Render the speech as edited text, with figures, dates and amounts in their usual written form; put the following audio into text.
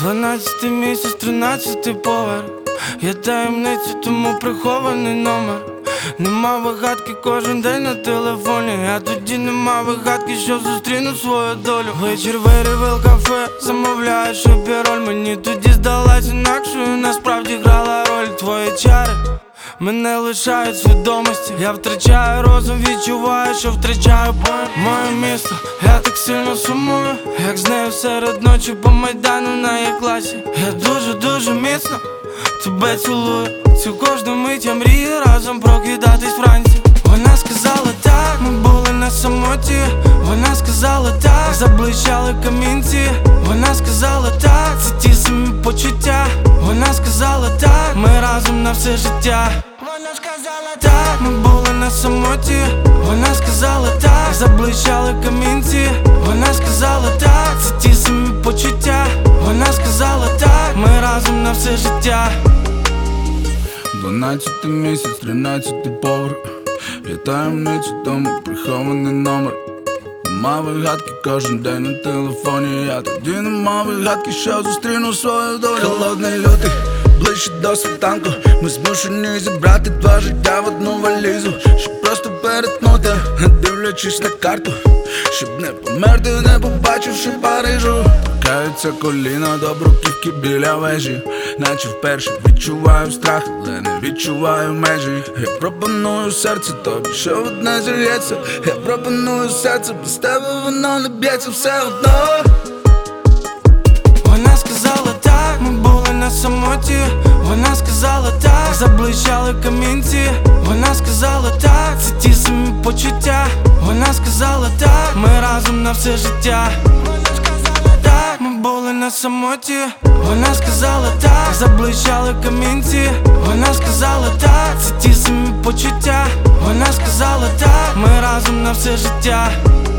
12-й місяць, 13-й поверх. Є таємниця, тому прихований номер. Нема вигадки кожен день на телефоні. А тоді нема вигадки, що зустріну свою долю. Вечір вирівел кафе, замовляєш собі роль. Мені тоді здалась інакшою, насправді грала роль. Твої чари мене лишають свідомості. Я втрачаю розум, відчуваю, що втрачаю моє місто. Я так сильно сумую, як з нею серед ночі по Майдану на її класі. Я дуже міцно тебе цілую. Цю кожну мить я мрію разом прокидатись вранці. Вона сказала так, ми були на самоті. Вона сказала так, заблищали камінці. Вона сказала так, це ті самі почуття. Вона сказала так, ми разом на все життя. Вона сказала так, ми були на самоті. Вона сказала так, заблищали камінці. Вона сказала так, це ті самі почуття. Вона сказала так, ми разом на все життя. 12-й місяць, 13-й поверх. Є таємниця, тому прихований номер. Нема вигадки кожен день на телефоні. Я тоді нема вигадки, що зустріну свою долю. Холодний лютий, ближче до світанку. Ми змушені зібрати два життя в одну валізу, щоб просто перетнути, не дивлячись на карту. Щоб не померти, не побачивши Парижу. Торкаються коліна до бруківки біля вежі. Наче вперше відчуваю страх, але не відчуваю межі. Я пропоную серце тобі, що одне зірветься. Я пропоную серце, без тебе воно не б'ється все одно. Вона сказала так, ми були на самоті. Вона сказала так, заблищали камінці. Вона сказала так, це ті самі почуття. Вона сказала так, ми разом на все життя. Так, ми були на самоті. Вона сказала так, заблищали камінці. Вона сказала так, це ті самі почуття. Вона сказала так, ми разом на все життя.